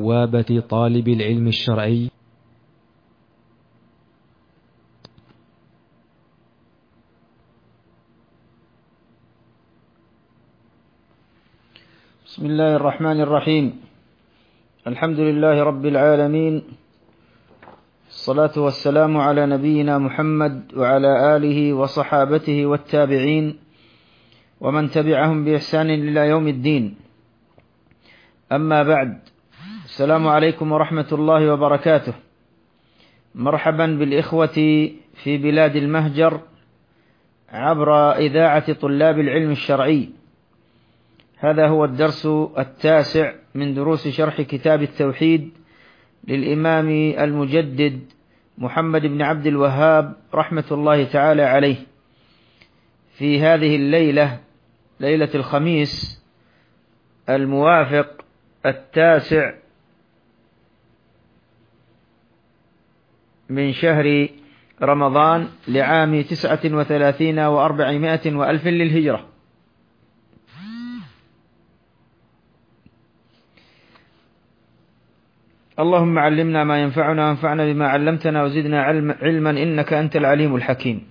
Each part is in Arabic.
بوابة طالب العلم الشرعي. بسم الله الرحمن الرحيم. الحمد لله رب العالمين، الصلاة والسلام على نبينا محمد وعلى آله وصحابته والتابعين ومن تبعهم بإحسان إلى يوم الدين. أما بعد، السلام عليكم ورحمة الله وبركاته. مرحبا بالإخوة في بلاد المهجر عبر إذاعة طلاب العلم الشرعي. هذا هو الدرس 9 من دروس شرح كتاب التوحيد للإمام المجدد محمد بن عبد الوهاب رحمة الله تعالى عليه، في هذه الليلة، ليلة الخميس الموافق 9 من شهر رمضان لعام 39 و400 وألف للهجرة. اللهم علمنا ما ينفعنا وانفعنا بما علمتنا وزدنا علما إنك أنت العليم الحكيم.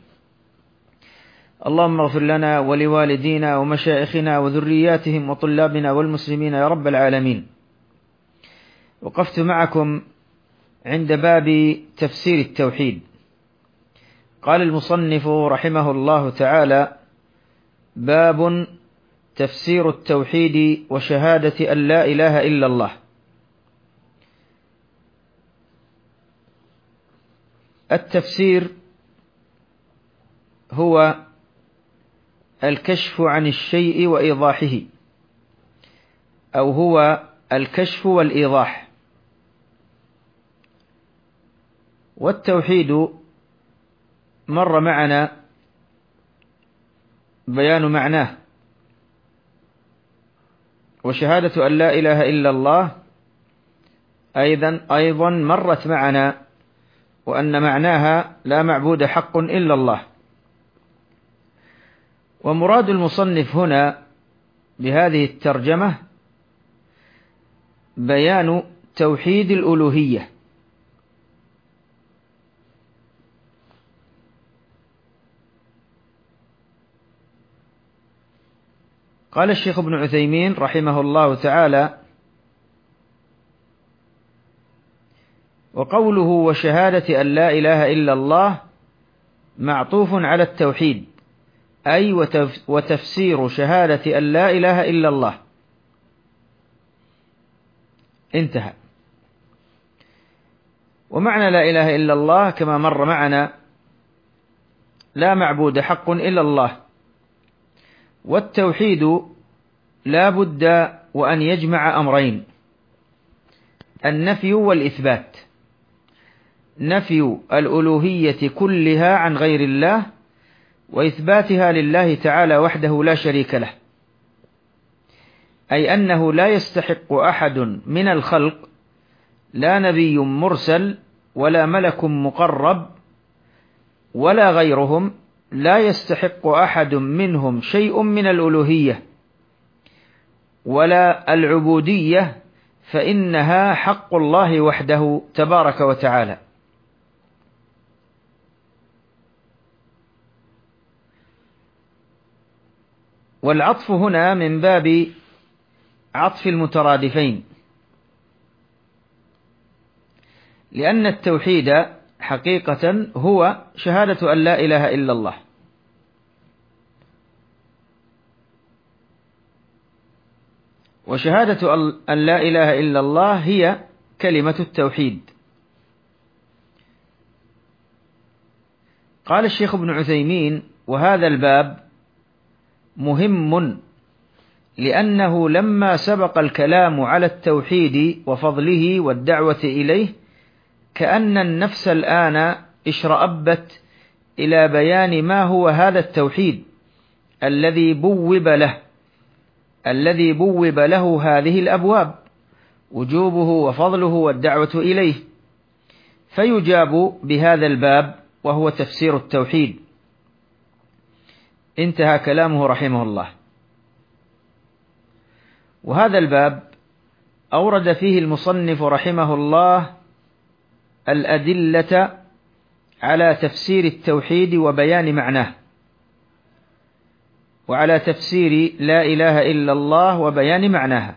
اللهم اغفر لنا ولوالدينا ومشايخنا وذرياتهم وطلابنا والمسلمين يا رب العالمين. وقفت معكم عند باب تفسير التوحيد. قال المصنف رحمه الله تعالى: باب تفسير التوحيد وشهادة أن لا إله إلا الله. التفسير هو الكشف عن الشيء وإيضاحه، أو هو الكشف والإيضاح. والتوحيد مر معنا بيان معناه، وشهادة أن لا إله إلا الله أيضا مرت معنا، وأن معناها لا معبود حق إلا الله. ومراد المصنف هنا بهذه الترجمة بيان توحيد الألوهية. قال الشيخ ابن عثيمين رحمه الله تعالى: وقوله وشهادة أن لا إله إلا الله معطوف على التوحيد، أي وتفسير شهادة أن لا إله إلا الله. انتهى. ومعنى لا إله إلا الله كما مر معنا لا معبود حق إلا الله. والتوحيد لا بد وأن يجمع أمرين: النفي والإثبات، نفي الألوهية كلها عن غير الله، وإثباتها لله تعالى وحده لا شريك له، أي أنه لا يستحق أحد من الخلق، لا نبي مرسل ولا ملك مقرب ولا غيرهم، لا يستحق أحد منهم شيء من الألوهية ولا العبودية، فإنها حق الله وحده تبارك وتعالى. والعطف هنا من باب عطف المترادفين، لأن التوحيد حقيقة هو شهادة أن لا إله إلا الله. وشهادة أن لا إله إلا الله هي كلمة التوحيد. قال الشيخ ابن عثيمين: وهذا الباب مهم، لأنه لما سبق الكلام على التوحيد وفضله والدعوة إليه، كأن النفس الآن اشرأبت إلى بيان ما هو هذا التوحيد الذي بوب له هذه الأبواب، وجوبه وفضله والدعوة إليه، فيجاب بهذا الباب وهو تفسير التوحيد. انتهى كلامه رحمه الله. وهذا الباب أورد فيه المصنف رحمه الله الأدلة على تفسير التوحيد وبيان معناه، وعلى تفسير لا إله إلا الله وبيان معناها.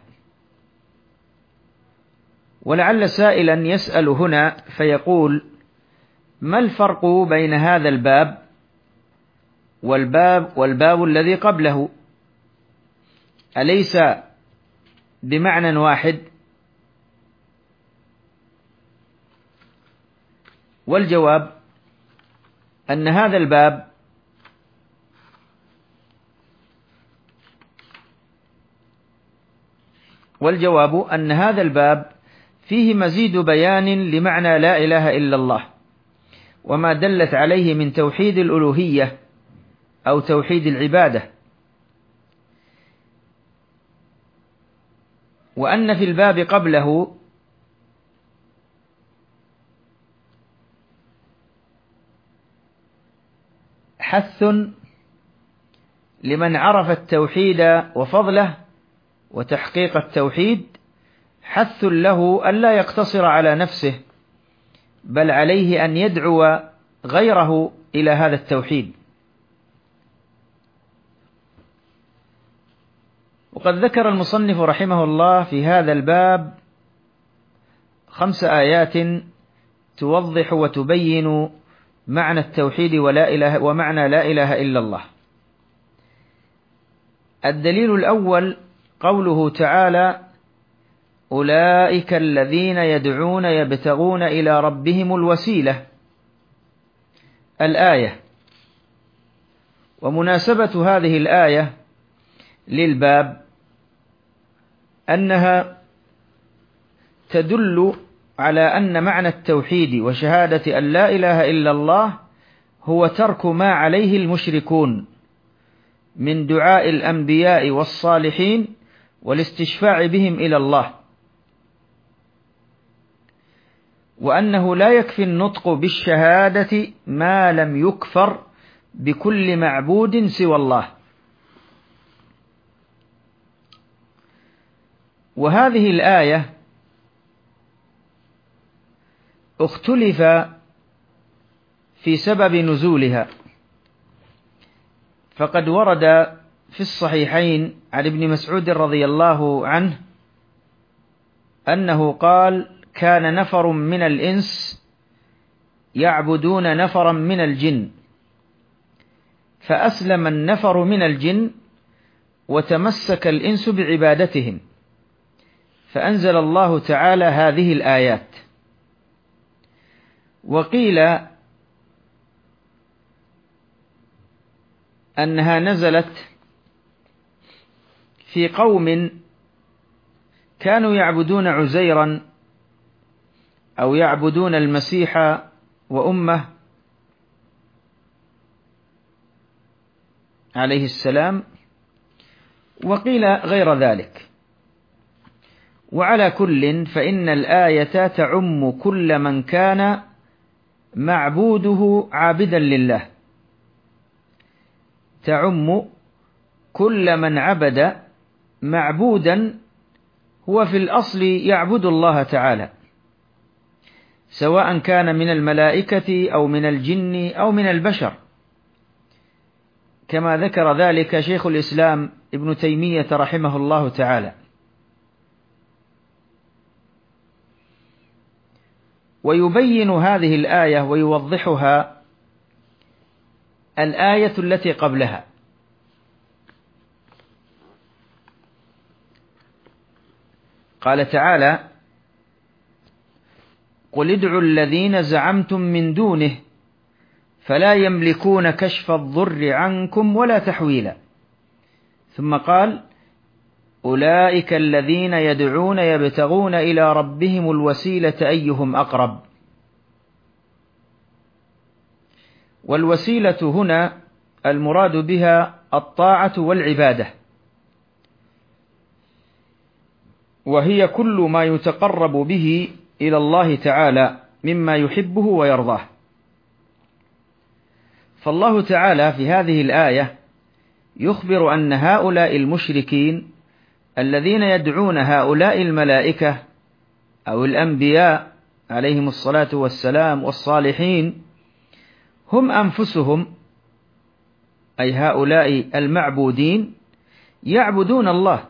ولعل سائلا يسأل هنا فيقول: ما الفرق بين هذا الباب والباب الذي قبله؟ أليس بمعنى واحد؟ والجواب أن هذا الباب فيه مزيد بيان لمعنى لا إله إلا الله وما دلت عليه من توحيد الألوهية أو توحيد العبادة، وأن في الباب قبله حث لمن عرف التوحيد وفضله وتحقيق التوحيد، حث له ألا يقتصر على نفسه، بل عليه أن يدعو غيره إلى هذا التوحيد. وقد ذكر المصنف رحمه الله في هذا الباب 5 آيات توضح وتبين معنى التوحيد ومعنى لا إله إلا الله. الدليل الأول قوله تعالى: أولئك الذين يدعون يبتغون إلى ربهم الوسيلة، الآية. ومناسبة هذه الآية للباب أنها تدل على أن معنى التوحيد وشهادة أن لا إله إلا الله هو ترك ما عليه المشركون من دعاء الأنبياء والصالحين والاستشفاع بهم إلى الله، وأنه لا يكفي النطق بالشهادة ما لم يكفر بكل معبود سوى الله. وهذه الآية اختلف في سبب نزولها، فقد ورد في الصحيحين عن ابن مسعود رضي الله عنه أنه قال: كان نفر من الإنس يعبدون نفرا من الجن، فأسلم النفر من الجن وتمسك الإنس بعبادتهم، فأنزل الله تعالى هذه الآيات. وقيل أنها نزلت في قوم كانوا يعبدون عزيرا أو يعبدون المسيح وأمه عليه السلام، وقيل غير ذلك. وعلى كل فإن الآية تعم كل من كان معبوده عابدا لله، تعم كل من عبد معبودا هو في الأصل يعبد الله تعالى، سواء كان من الملائكة أو من الجن أو من البشر، كما ذكر ذلك شيخ الإسلام ابن تيمية رحمه الله تعالى. ويبين هذه الآية ويوضحها الآية التي قبلها، قال تعالى: قل ادعوا الذين زعمتم من دونه فلا يملكون كشف الضر عنكم ولا تحويلا. ثم قال: أولئك الذين يدعون يبتغون إلى ربهم الوسيلة أيهم أقرب. والوسيلة هنا المراد بها الطاعة والعبادة، وهي كل ما يتقرب به إلى الله تعالى مما يحبه ويرضاه. فالله تعالى في هذه الآية يخبر أن هؤلاء المشركين الذين يدعون هؤلاء الملائكة أو الأنبياء عليهم الصلاة والسلام والصالحين هم أنفسهم، أي هؤلاء المعبودين يعبدون الله،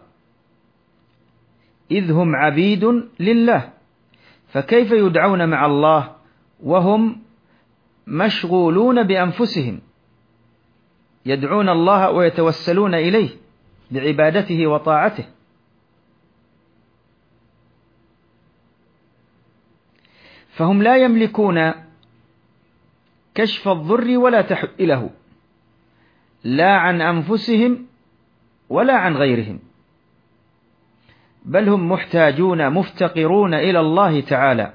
إذ هم عبيد لله، فكيف يدعون مع الله وهم مشغولون بأنفسهم؟ يدعون الله ويتوسلون إليه بعبادته وطاعته. فهم لا يملكون كشف الضر ولا تحويله، لا عن أنفسهم ولا عن غيرهم، بل هم محتاجون مفتقرون إلى الله تعالى.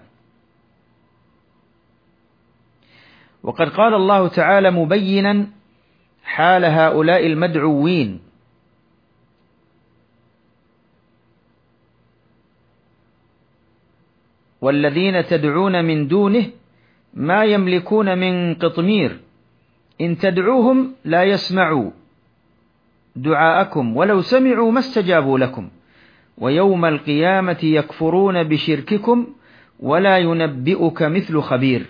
وقد قال الله تعالى مبينا حال هؤلاء المدعوين: والذين تدعون من دونه ما يملكون من قطمير إن تدعوهم لا يسمعوا دعاءكم ولو سمعوا ما استجابوا لكم ويوم القيامة يكفرون بشرككم ولا ينبئك مثل خبير.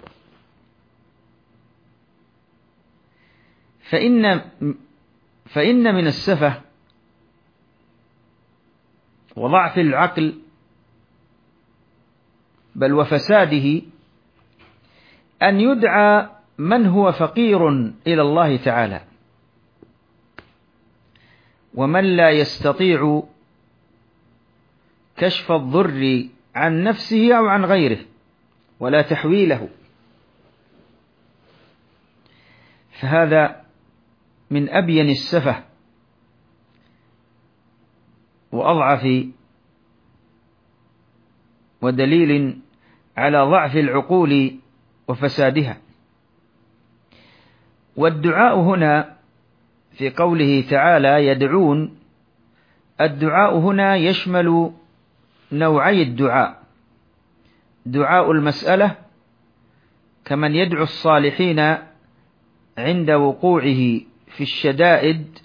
فإن من السفة وضعف العقل بل وفساده أن يدعى من هو فقير إلى الله تعالى، ومن لا يستطيع كشف الضر عن نفسه أو عن غيره ولا تحويله، فهذا من أبين السفة وأضعف ودليل على ضعف العقول وفسادها. والدعاء هنا في قوله تعالى يدعون، الدعاء هنا يشمل نوعي الدعاء: دعاء المسألة كمن يدعو الصالحين عند وقوعه في الشدائد،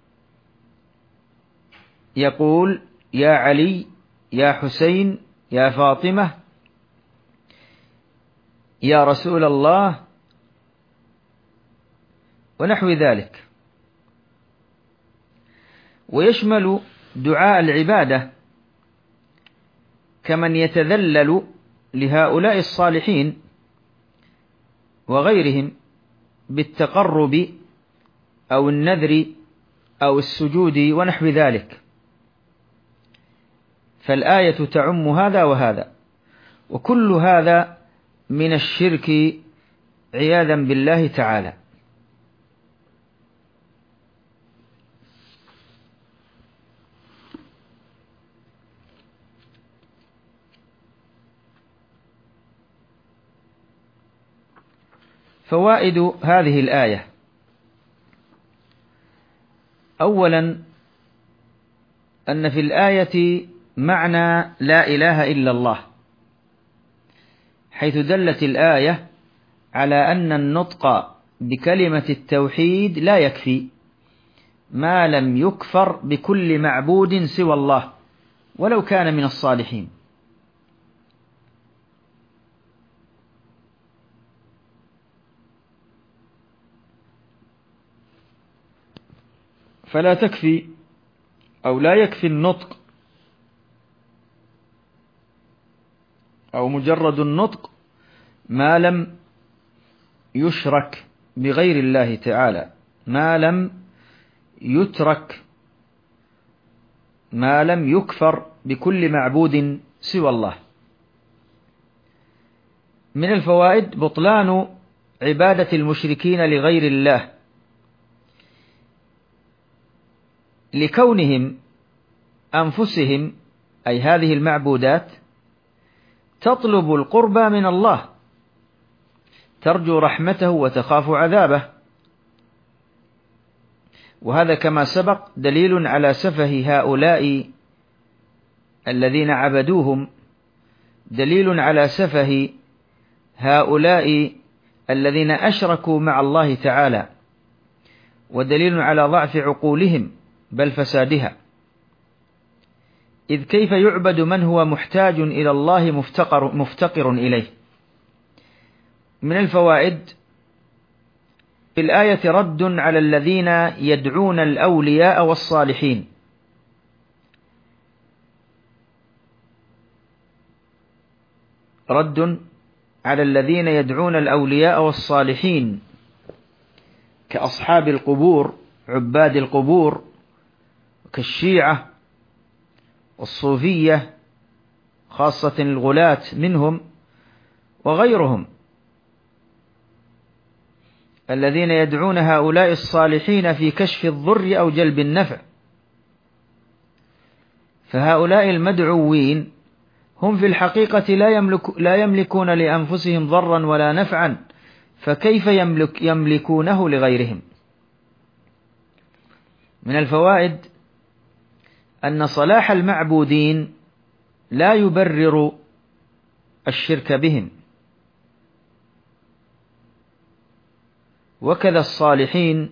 يقول يا علي يا حسين يا فاطمة يا رسول الله ونحو ذلك. ويشمل دعاء العبادة كمن يتذلل لهؤلاء الصالحين وغيرهم بالتقرب أو النذر أو السجود ونحو ذلك. فالآية تعم هذا وهذا، وكل هذا من الشرك عياذا بالله تعالى. فوائد هذه الآية: أولا، أن في الآية معنى لا إله إلا الله، حيث دلت الآية على أن النطق بكلمة التوحيد لا يكفي ما لم يكفر بكل معبود سوى الله ولو كان من الصالحين. فلا تكفي أو لا يكفي النطق أو مجرد النطق ما لم يشرك بغير الله تعالى، ما لم يترك، ما لم يكفر بكل معبود سوى الله. من الفوائد بطلان عبادة المشركين لغير الله، لكونهم أنفسهم أي هذه المعبودات تطلب القربى من الله، ترجو رحمته وتخاف عذابه، وهذا كما سبق دليل على سفه هؤلاء الذين عبدوهم، دليل على سفه هؤلاء الذين أشركوا مع الله تعالى، ودليل على ضعف عقولهم بل فسادها. إذ كيف يعبد من هو محتاج إلى الله مفتقر إليه. من الفوائد في الآية رد على الذين يدعون الأولياء والصالحين، رد على الذين يدعون الأولياء والصالحين كأصحاب القبور، عباد القبور، كالشيعة والصوفية خاصة الغلاة منهم وغيرهم، الذين يدعون هؤلاء الصالحين في كشف الضر أو جلب النفع. فهؤلاء المدعوين هم في الحقيقة لا يملكون لأنفسهم ضرا ولا نفعا، فكيف يملكونه لغيرهم؟ من الفوائد أن صلاح المعبودين لا يبرر الشرك بهم، وكذا الصالحين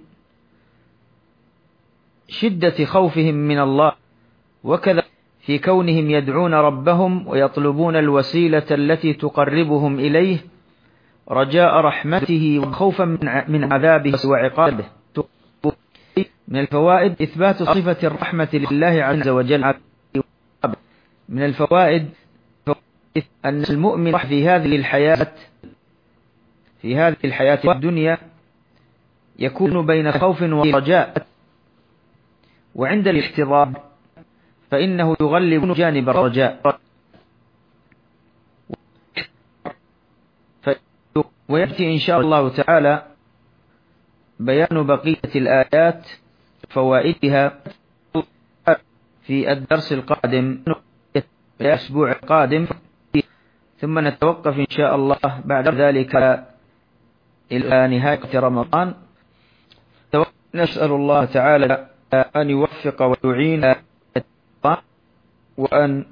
شدة خوفهم من الله، وكذا في كونهم يدعون ربهم ويطلبون الوسيلة التي تقربهم إليه رجاء رحمته وخوفا من عذابه وعقابه. من الفوائد إثبات صفة الرحمة لله عز وجل. من الفوائد أن المؤمن في هذه الحياة الدنيا يكون بين خوف ورجاء، وعند الاحتضار فإنه يغلب جانب الرجاء. ويأتي إن شاء الله تعالى بيان بقية الآيات فوائدها في الدرس القادم، الأسبوع القادم، ثم نتوقف إن شاء الله بعد ذلك إلى نهاية رمضان. نسأل الله تعالى أن يوفق ويعين وأن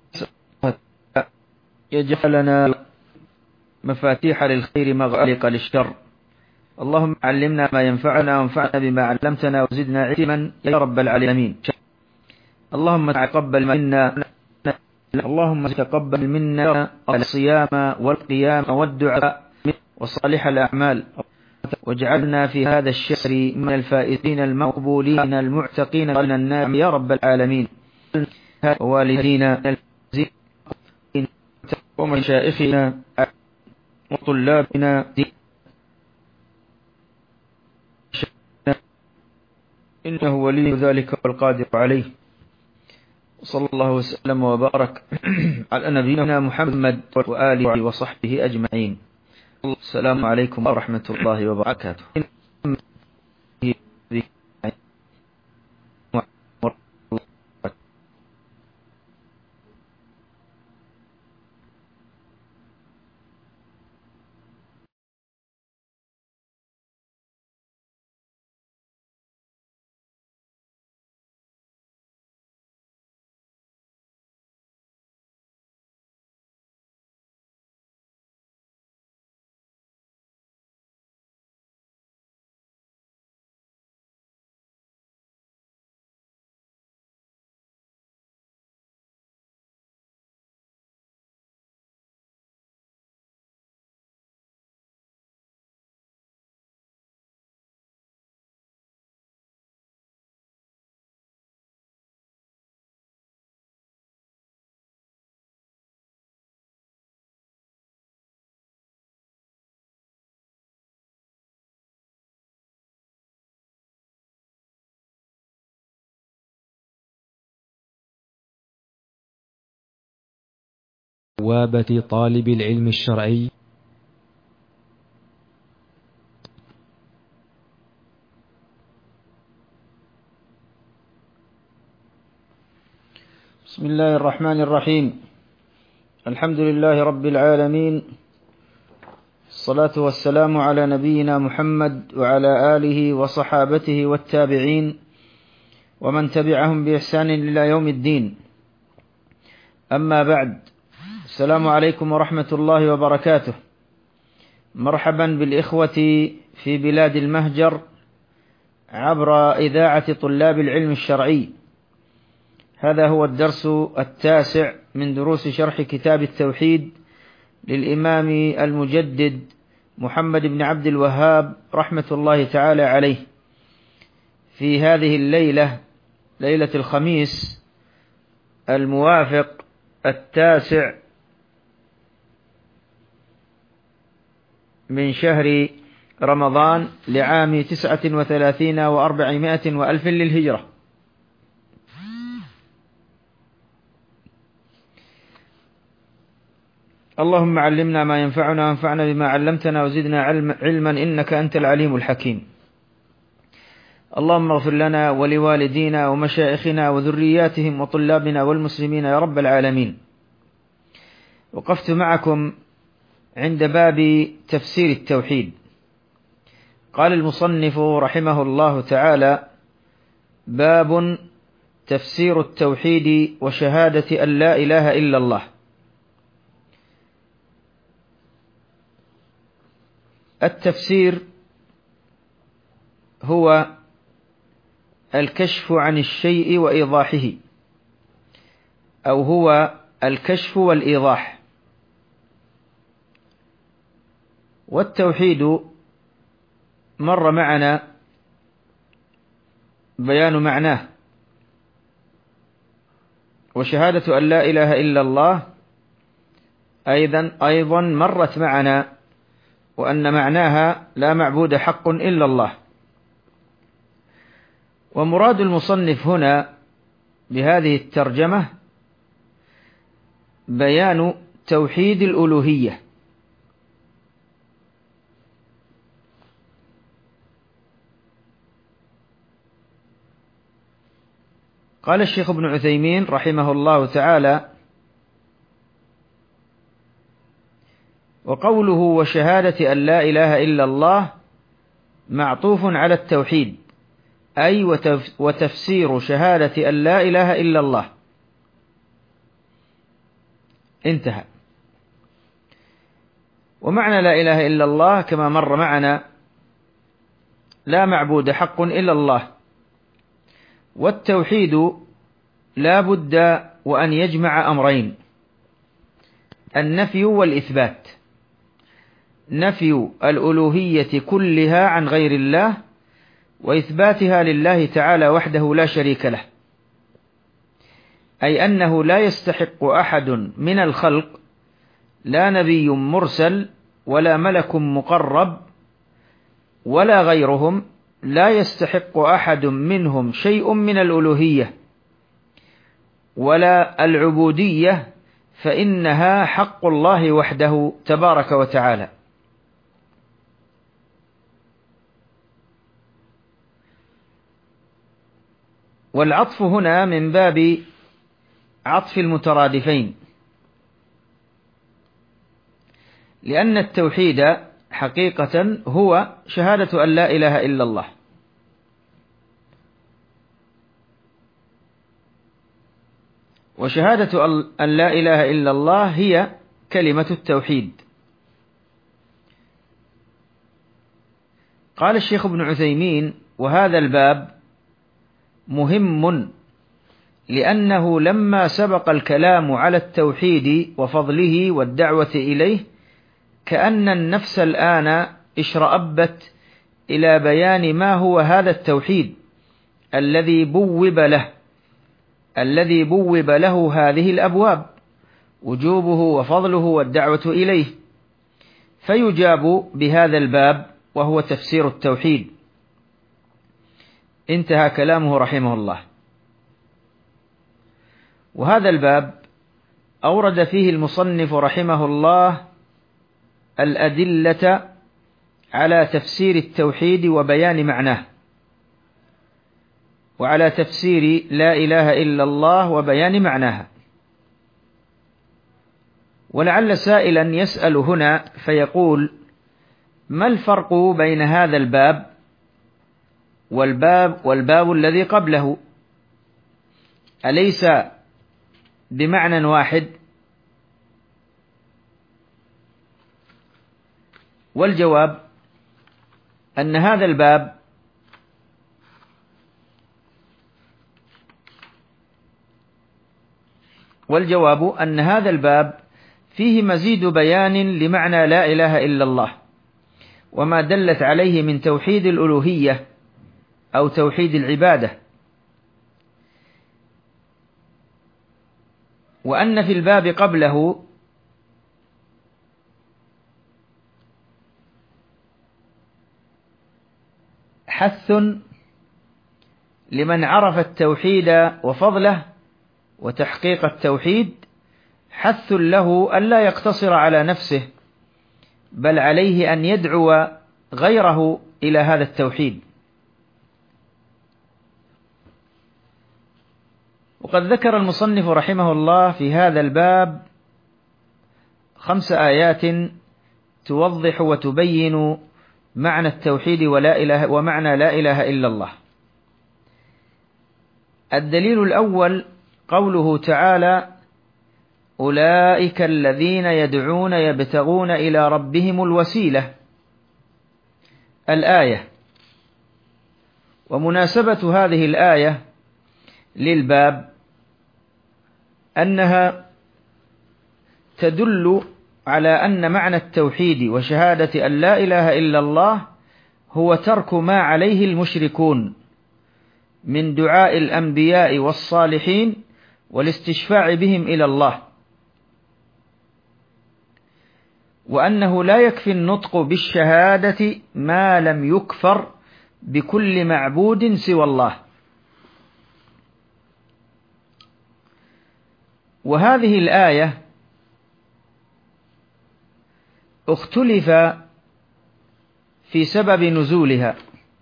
يجعلنا مفاتيح للخير مغالق للشر. اللهم علمنا ما ينفعنا وانفعنا بما علمتنا وزدنا علما يا رب العالمين. اللهم تقبل منا الصيام والقيام والدعاء وصالح الأعمال، واجعلنا في هذا الشهر من الفائزين المقبولين المعتقين من النار يا رب العالمين. ووالدينا ومشائخنا وطلابنا إنه ولي ذلك والقادر عليه. صلى الله وسلم وبارك على نبينا محمد وآله وصحبه أجمعين. السلام عليكم ورحمة الله وبركاته. بوابة طالب العلم الشرعي. بسم الله الرحمن الرحيم. الحمد لله رب العالمين، الصلاة والسلام على نبينا محمد وعلى آله وصحابته والتابعين ومن تبعهم بإحسان إلى يوم الدين. أما بعد، السلام عليكم ورحمة الله وبركاته. مرحبا بالإخوة في بلاد المهجر عبر إذاعة طلاب العلم الشرعي. هذا هو الدرس 9 من دروس شرح كتاب التوحيد للإمام المجدد محمد بن عبد الوهاب رحمة الله تعالى عليه، في هذه الليلة، ليلة الخميس الموافق 9 من شهر رمضان لعام 39 و400 وألف للهجرة. اللهم علمنا ما ينفعنا وانفعنا بما علمتنا وزدنا علما إنك أنت العليم الحكيم. اللهم اغفر لنا ولوالدينا ومشائخنا وذرياتهم وطلابنا والمسلمين يا رب العالمين. وقفت معكم عند باب تفسير التوحيد. قال المصنف رحمه الله تعالى: باب تفسير التوحيد وشهادة أن لا إله إلا الله. التفسير هو الكشف عن الشيء وإيضاحه، أو هو الكشف والإيضاح. والتوحيد مر معنا بيان معناه، وشهادة أن لا إله إلا الله أيضا مرت معنا، وأن معناها لا معبود حق إلا الله. ومراد المصنف هنا بهذه الترجمة بيان توحيد الألوهية. قال الشيخ ابن عثيمين رحمه الله تعالى: وقوله وشهادة أن لا إله إلا الله معطوف على التوحيد، أي وتفسير شهادة أن لا إله إلا الله. انتهى. ومعنى لا إله إلا الله كما مر معنا لا معبود حق إلا الله. والتوحيد لا بد وأن يجمع أمرين: النفي والإثبات، نفي الألوهية كلها عن غير الله، وإثباتها لله تعالى وحده لا شريك له، أي أنه لا يستحق أحد من الخلق، لا نبي مرسل ولا ملك مقرب ولا غيرهم، لا يستحق أحد منهم شيء من الألوهية ولا العبودية، فإنها حق الله وحده تبارك وتعالى. والعطف هنا من باب عطف المترادفين، لأن التوحيد حقيقة هو شهادة أن لا إله إلا الله. وشهادة أن لا إله إلا الله هي كلمة التوحيد. قال الشيخ ابن عثيمين: وهذا الباب مهم، لأنه لما سبق الكلام على التوحيد وفضله والدعوة إليه، كأن النفس الآن اشرأبت إلى بيان ما هو هذا التوحيد الذي بوب له هذه الأبواب، وجوبه وفضله والدعوة إليه، فيجاب بهذا الباب وهو تفسير التوحيد. انتهى كلامه رحمه الله. وهذا الباب أورد فيه المصنف رحمه الله الأدلة على تفسير التوحيد وبيان معناه، وعلى تفسير لا إله إلا الله وبيان معناها. ولعل سائلا يسأل هنا فيقول: ما الفرق بين هذا الباب والباب الذي قبله؟ أليس بمعنى واحد؟ والجواب أن هذا الباب والجواب أن هذا الباب فيه مزيد بيان لمعنى لا إله إلا الله وما دلت عليه من توحيد الألوهية أو توحيد العبادة، وأن في الباب قبله حث لمن عرف التوحيد وفضله وتحقيق التوحيد، حث له ألا يقتصر على نفسه بل عليه أن يدعو غيره إلى هذا التوحيد. وقد ذكر المصنف رحمه الله في هذا الباب 5 آيات توضح وتبين معنى التوحيد ومعنى لا إله إلا الله. الدليل الأول قوله تعالى: أولئك الذين يدعون يبتغون إلى ربهم الوسيلة، الآية. ومناسبة هذه الآية للباب أنها تدل على أن معنى التوحيد وشهادة أن لا إله إلا الله هو ترك ما عليه المشركون من دعاء الأنبياء والصالحين والاستشفاع بهم إلى الله، وأنه لا يكفي النطق بالشهادة ما لم يكفر بكل معبود سوى الله. وهذه الآية اختلف في سبب نزولها،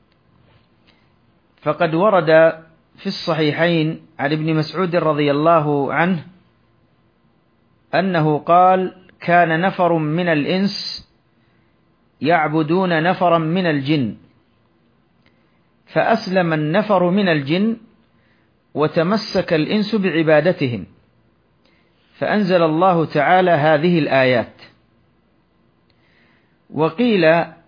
فقد ورد في الصحيحين عن ابن مسعود رضي الله عنه أنه قال: كان نفر من الإنس يعبدون نفرا من الجن، فأسلم النفر من الجن وتمسك الإنس بعبادتهم، فأنزل الله تعالى هذه الآيات. وقيل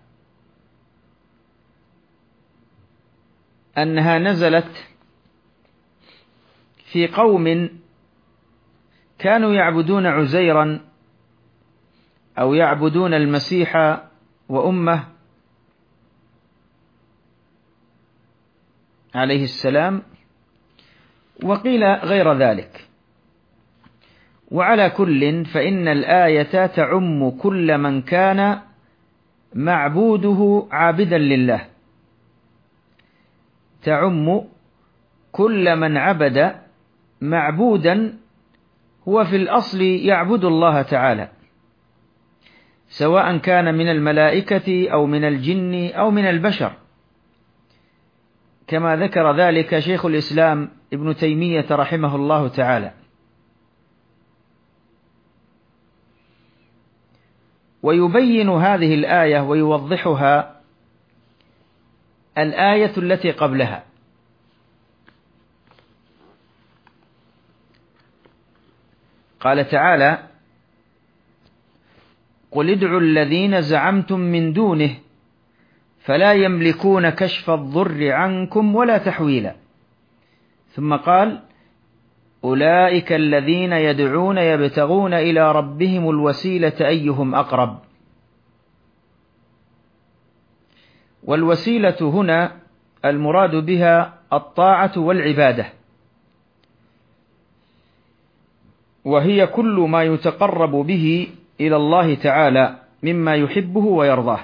أنها نزلت في قوم كانوا يعبدون عزيرا أو يعبدون المسيح وأمه عليه السلام، وقيل غير ذلك. وعلى كل فإن الآية تعم كل من كان معبوده عابدا لله، تعم كل من عبد معبودا هو في الأصل يعبد الله تعالى، سواء كان من الملائكة أو من الجن أو من البشر، كما ذكر ذلك شيخ الإسلام ابن تيمية رحمه الله تعالى. ويبين هذه الآية ويوضحها الآية التي قبلها، قال تعالى: قل ادعوا الذين زعمتم من دونه فلا يملكون كشف الضر عنكم ولا تحويلا. ثم قال: أولئك الذين يدعون يبتغون إلى ربهم الوسيلة أيهم أقرب. والوسيلة هنا المراد بها الطاعة والعبادة، وهي كل ما يتقرب به إلى الله تعالى مما يحبه ويرضاه.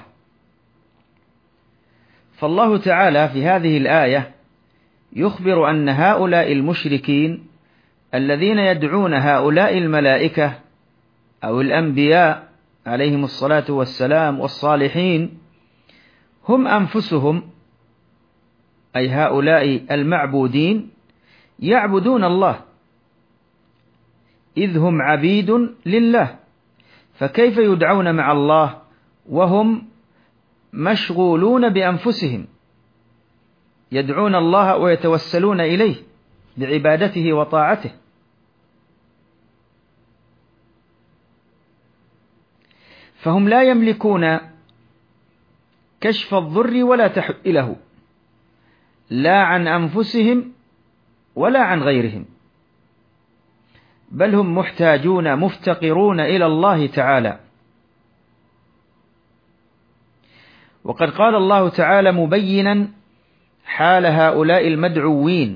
فالله تعالى في هذه الآية يخبر أن هؤلاء المشركين الذين يدعون هؤلاء الملائكة أو الأنبياء عليهم الصلاة والسلام والصالحين هم أنفسهم، أي هؤلاء المعبودين يعبدون الله، إذ هم عبيد لله، فكيف يدعون مع الله وهم مشغولون بأنفسهم؟ يدعون الله ويتوسلون إليه بعبادته وطاعته. فهم لا يملكون كشف الضر ولا تحويله، لا عن أنفسهم ولا عن غيرهم، بل هم محتاجون مفتقرون إلى الله تعالى. وقد قال الله تعالى مبينا حال هؤلاء المدعوين: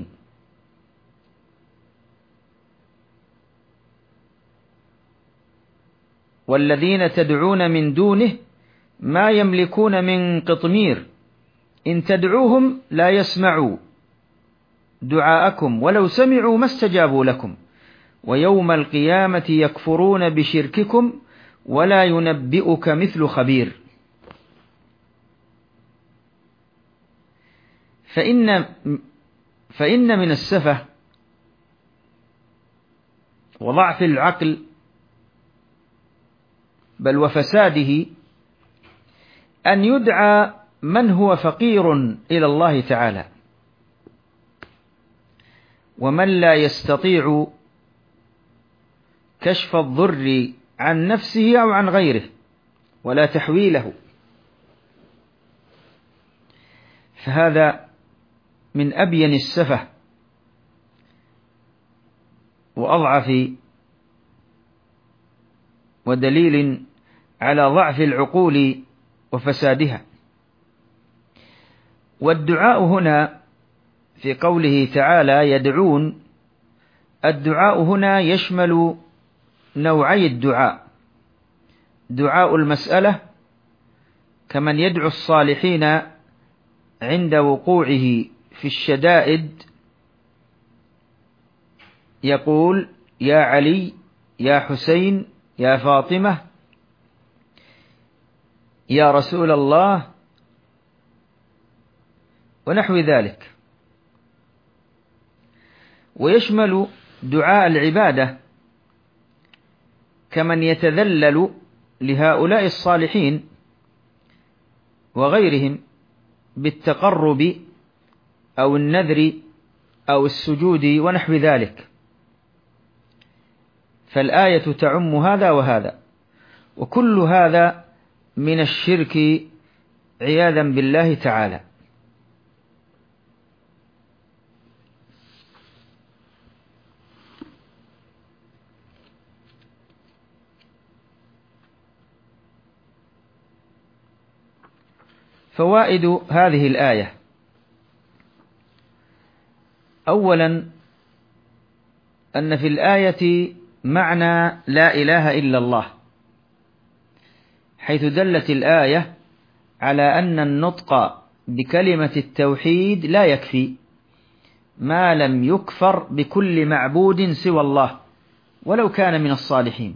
والذين تدعون من دونه ما يملكون من قطمير إن تدعوهم لا يسمعوا دعاءكم ولو سمعوا ما استجابوا لكم ويوم القيامة يكفرون بشرككم ولا ينبئك مثل خبير. فإن من السفة وضعف العقل بل وفساده أن يدعى من هو فقير إلى الله تعالى، ومن لا يستطيع كشف الضر عن نفسه أو عن غيره ولا تحويله، فهذا من أبين السفة وأضعف ودليل على ضعف العقول وفسادها. والدعاء هنا في قوله تعالى يدعون، الدعاء هنا يشمل نوعي الدعاء: دعاء المسألة كمن يدعو الصالحين عند وقوعه في الشدائد، يقول يا علي يا حسين يا فاطمة يا رسول الله ونحو ذلك. ويشمل دعاء العبادة كمن يتذلل لهؤلاء الصالحين وغيرهم بالتقرب أو النذر أو السجود ونحو ذلك، فالآية تعم هذا وهذا، وكل هذا من الشرك عياذا بالله تعالى. فوائد هذه الآية: أولا، أن في الآية معنى لا إله إلا الله، حيث دلت الآية على أن النطق بكلمة التوحيد لا يكفي ما لم يكفر بكل معبود سوى الله ولو كان من الصالحين.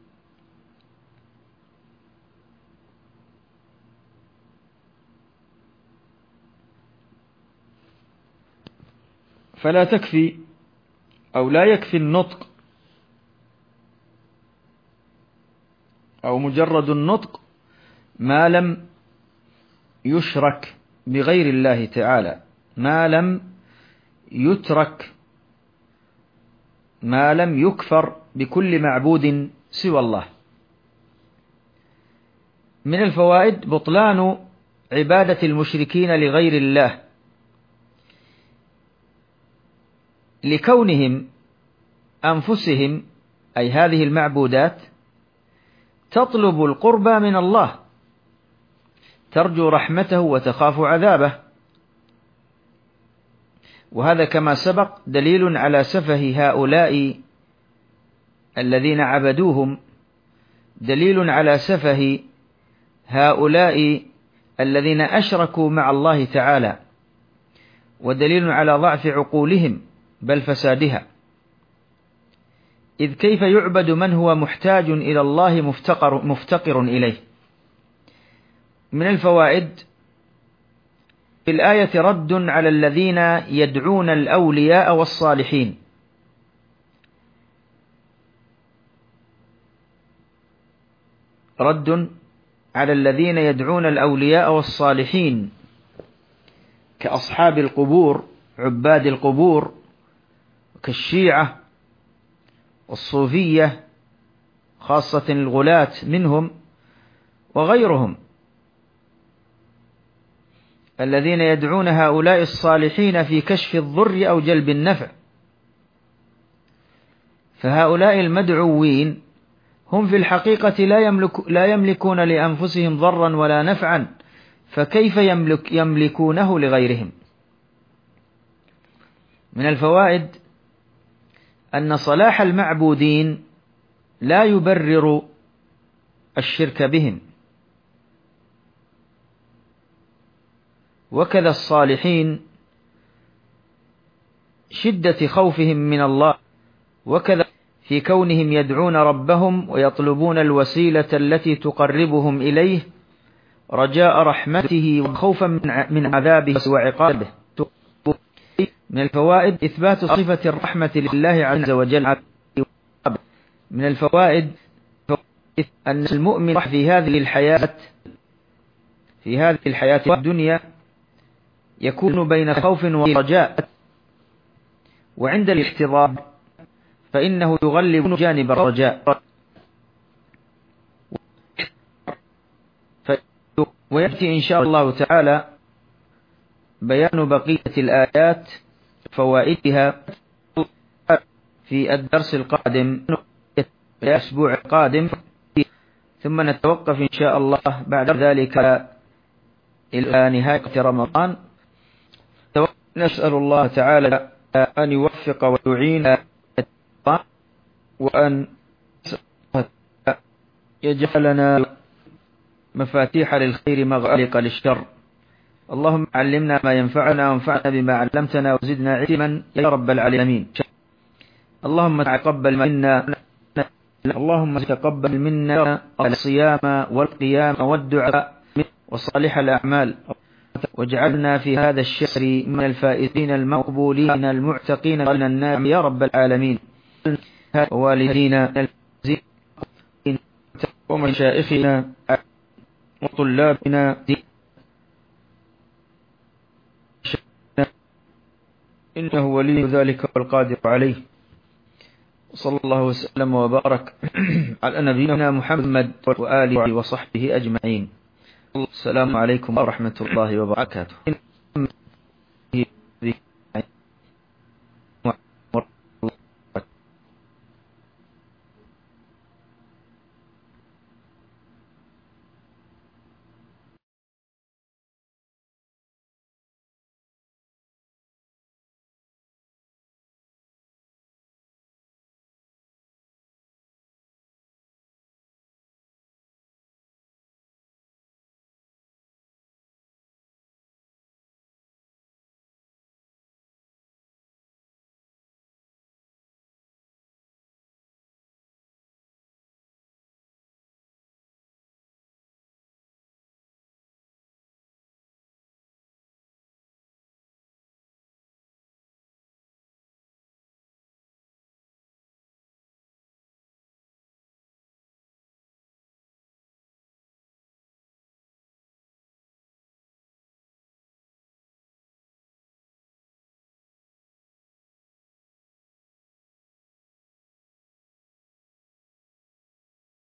فلا تكفي أو لا يكفي النطق أو مجرد النطق ما لم يشرك بغير الله تعالى، ما لم يترك، ما لم يكفر بكل معبود سوى الله. من الفوائد بطلان عبادة المشركين لغير الله، لكونهم أنفسهم أي هذه المعبودات تطلب القربى من الله، ترجو رحمته وتخاف عذابه، وهذا كما سبق دليل على سفه هؤلاء الذين عبدوهم، دليل على سفه هؤلاء الذين أشركوا مع الله تعالى، ودليل على ضعف عقولهم بل فسادها. إذ كيف يعبد من هو محتاج إلى الله مفتقر إليه. من الفوائد في الآية رد على الذين يدعون الأولياء والصالحين، رد على الذين يدعون الأولياء والصالحين كأصحاب القبور، عباد القبور، كالشيعة والصوفية خاصة الغلاة منهم وغيرهم، الذين يدعون هؤلاء الصالحين في كشف الضر أو جلب النفع. فهؤلاء المدعوين هم في الحقيقة لا يملكون لأنفسهم ضرا ولا نفعا، فكيف يملكونه لغيرهم؟ من الفوائد أن صلاح المعبودين لا يبرر الشرك بهم، وكذا الصالحين شدة خوفهم من الله، وكذا في كونهم يدعون ربهم ويطلبون الوسيلة التي تقربهم إليه رجاء رحمته وخوفا من عذابه وعقابه. من الفوائد إثبات صفة الرحمة لله عز وجل. من الفوائد أن المؤمن في هذه الحياة الدنيا يكون بين خوف ورجاء، وعند الاحتضار فإنه يغلب جانب الرجاء. ويأتي إن شاء الله تعالى بيان بقية الآيات فوائدها في الدرس القادم الأسبوع القادم، ثم نتوقف إن شاء الله بعد ذلك إلى نهاية رمضان. نسأل الله تعالى أن يوفق ويعين وأن يجعلنا مفاتيح للخير مغالق للشر. اللهم علمنا ما ينفعنا وانفعنا بما علمتنا وزدنا علما يا رب العالمين. اللهم تقبل منا الصيام والقيام والدعاء وصالح الأعمال، واجعلنا في هذا الشهر من الفائزين المقبولين المعتقين من النار يا رب العالمين. ووالدينا ومشائخنا وطلابنا إنه ولي ذلك والقادر عليه. صلى الله وسلم وبارك على نبينا محمد وآله وصحبه أجمعين. السلام عليكم ورحمة الله وبركاته.